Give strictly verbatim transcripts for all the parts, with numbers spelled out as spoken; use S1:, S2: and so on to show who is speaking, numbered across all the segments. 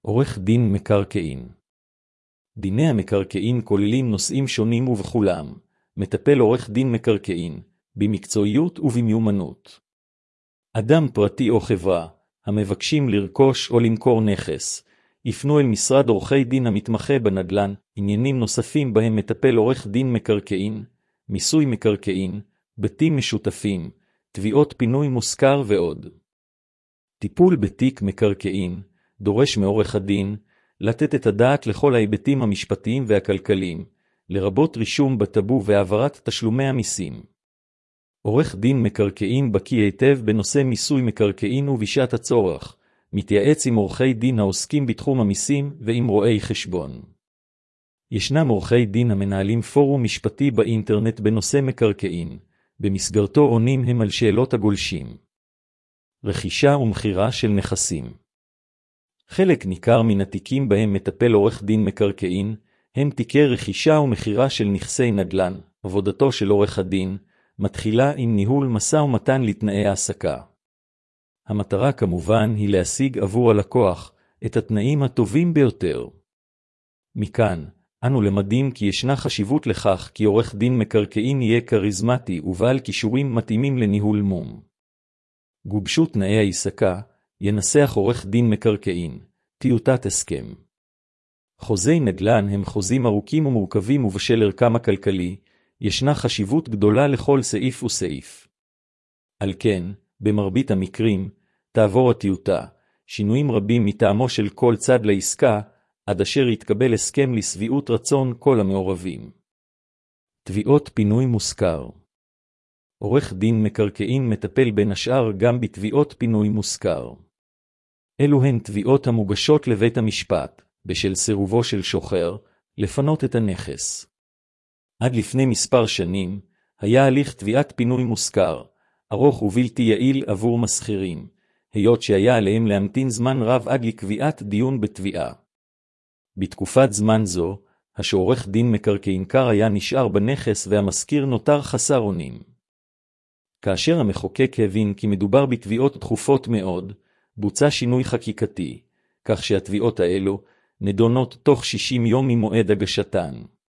S1: עורך דין מקרקעין. דיני המקרקעין כוללים נושאים שונים ובכולם, מטפל עורך דין מקרקעין, במקצועיות ובמיומנות. אדם פרטי או חברה, המבקשים לרכוש או למכור נכס, יפנו אל משרד עורכי דין המתמחה בנדל"ן, עניינים נוספים בהם מטפל עורך דין מקרקעין, מיסוי מקרקעין, בתים משותפים, תביעות פינוי מושכר ועוד. טיפול בתיק מקרקעין, דורש מעורך הדין, לתת את הדעת לכל ההיבטים המשפטיים והכלכליים, לרבות רישום בטאבו והעברת תשלומי המיסים. עורך דין מקרקעין בקיא היטב בנושא מיסוי מקרקעין ובשעת הצורך, מתייעץ עם עורכי דין העוסקים בתחום המיסים ועם רואי חשבון. ישנם עורכי דין המנהלים פורום משפטי באינטרנט בנושא מקרקעין, במסגרתו עונים הם על שאלות הגולשים. רכישה ומכירה של נכסים. חלק ניכר מן התיקים בהם מטפל עורך דין מקרקעין, הם תיקי רכישה ומכירה של נכסי נדל"ן. עבודתו של עורך הדין מתחילה עם ניהול משא ומתן לתנאי העסקה. המטרה כמובן היא להשיג עבור הלקוח את התנאים הטובים ביותר. מכאן, אנו למדים כי ישנה חשיבות לכך כי עורך דין מקרקעין יהיה קריזמטי ובעל כישורים מתאימים לניהול מום. גובשו תנאי העסקה, ינסח עורך דין מקרקעין, טיוטת הסכם. חוזי נדל"ן הם חוזים ארוכים ומורכבים ובשל ערכם הכלכלי, ישנה חשיבות גדולה לכל סעיף וסעיף. על כן, במרבית המקרים, תעבור הטיוטה, שינויים רבים מטעמו של כל צד לעסקה, עד אשר יתקבל הסכם לשביעות רצון כל המעורבים. תביעות פינוי מושכר. עורך דין מקרקעין מטפל בין השאר גם בתביעות פינוי מושכר. אלו הן תביעות המוגשות לבית המשפט, בשל סירובו של שוכר, לפנות את הנכס. עד לפני מספר שנים, היה הליך תביעת פינוי מושכר, ארוך ובלתי יעיל עבור משכירים, היות שהיה עליהם להמתין זמן רב עד לקביעת דיון בתביעה. בתקופת זמן זו, השעורך דין מקרקעין קר היה נשאר בנכס והמשכיר נותר חסר אונים. כאשר המחוקק הבין כי מדובר בתביעות דחופות מאוד, בוצע שינוי חקיקתי, כך שהתביעות האלו נדונות תוך שישים יום ממועד הגשתן.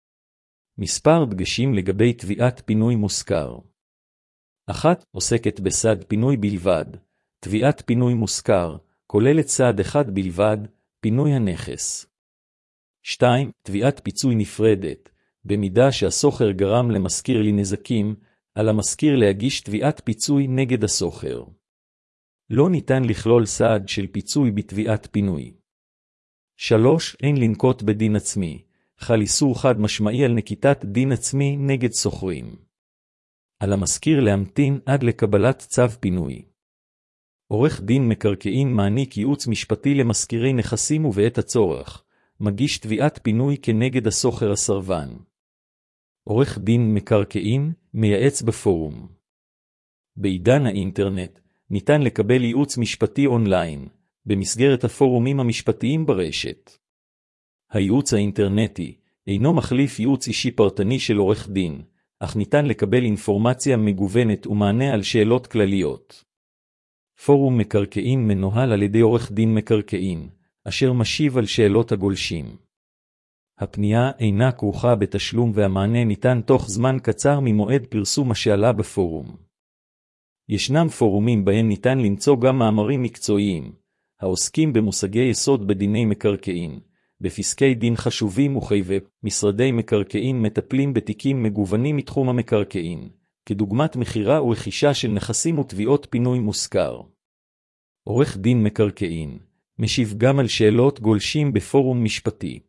S1: מספר דגשים לגבי תביעת פינוי מושכר. אחת, עוסקת בסד פינוי בלבד. תביעת פינוי מושכר, כוללת סד אחד בלבד, פינוי הנכס. שתיים, תביעת פיצוי נפרדת. במידה שהסוחר גרם למשכיר לנזקים, על המשכיר להגיש תביעת פיצוי נגד הסוחר. לא ניתן לכלול סעד של פיצוי בתביעת פינוי. שלוש, אין לנקוט בדין עצמי. חל איסור חד משמעי על נקיטת דין עצמי נגד סוחרים. על המשכיר להמתין עד לקבלת צו פינוי. עורך דין מקרקעין מעניק ייעוץ משפטי למשכירי נכסים ובעת הצורך, מגיש תביעת פינוי כנגד הסוחר הסרבן. עורך דין מקרקעין מייעץ בפורום. בעידן האינטרנט ניתן לקבל ייעוץ משפטי אונליין, במסגרת הפורומים המשפטיים ברשת. הייעוץ האינטרנטי אינו מחליף ייעוץ אישי פרטני של עורך דין, אך ניתן לקבל אינפורמציה מגוונת ומענה על שאלות כלליות. פורום מקרקעין מנוהל על ידי עורך דין מקרקעין, אשר משיב על שאלות הגולשים. הפנייה אינה כרוכה בתשלום והמענה ניתן תוך זמן קצר ממועד פרסום השאלה בפורום. ישנם פורומים בהם ניתן למצוא גם מאמרים מקצועיים, העוסקים במושגי יסוד בדיני מקרקעין, בפסקי דין חשובים וחייבי. משרדי מקרקעין מטפלים בתיקים מגוונים מתחום המקרקעין, כדוגמת מכירה ורכישה של נכסים ותביעות פינוי מושכר. עורך דין מקרקעין משיב גם על שאלות גולשים בפורום משפטי.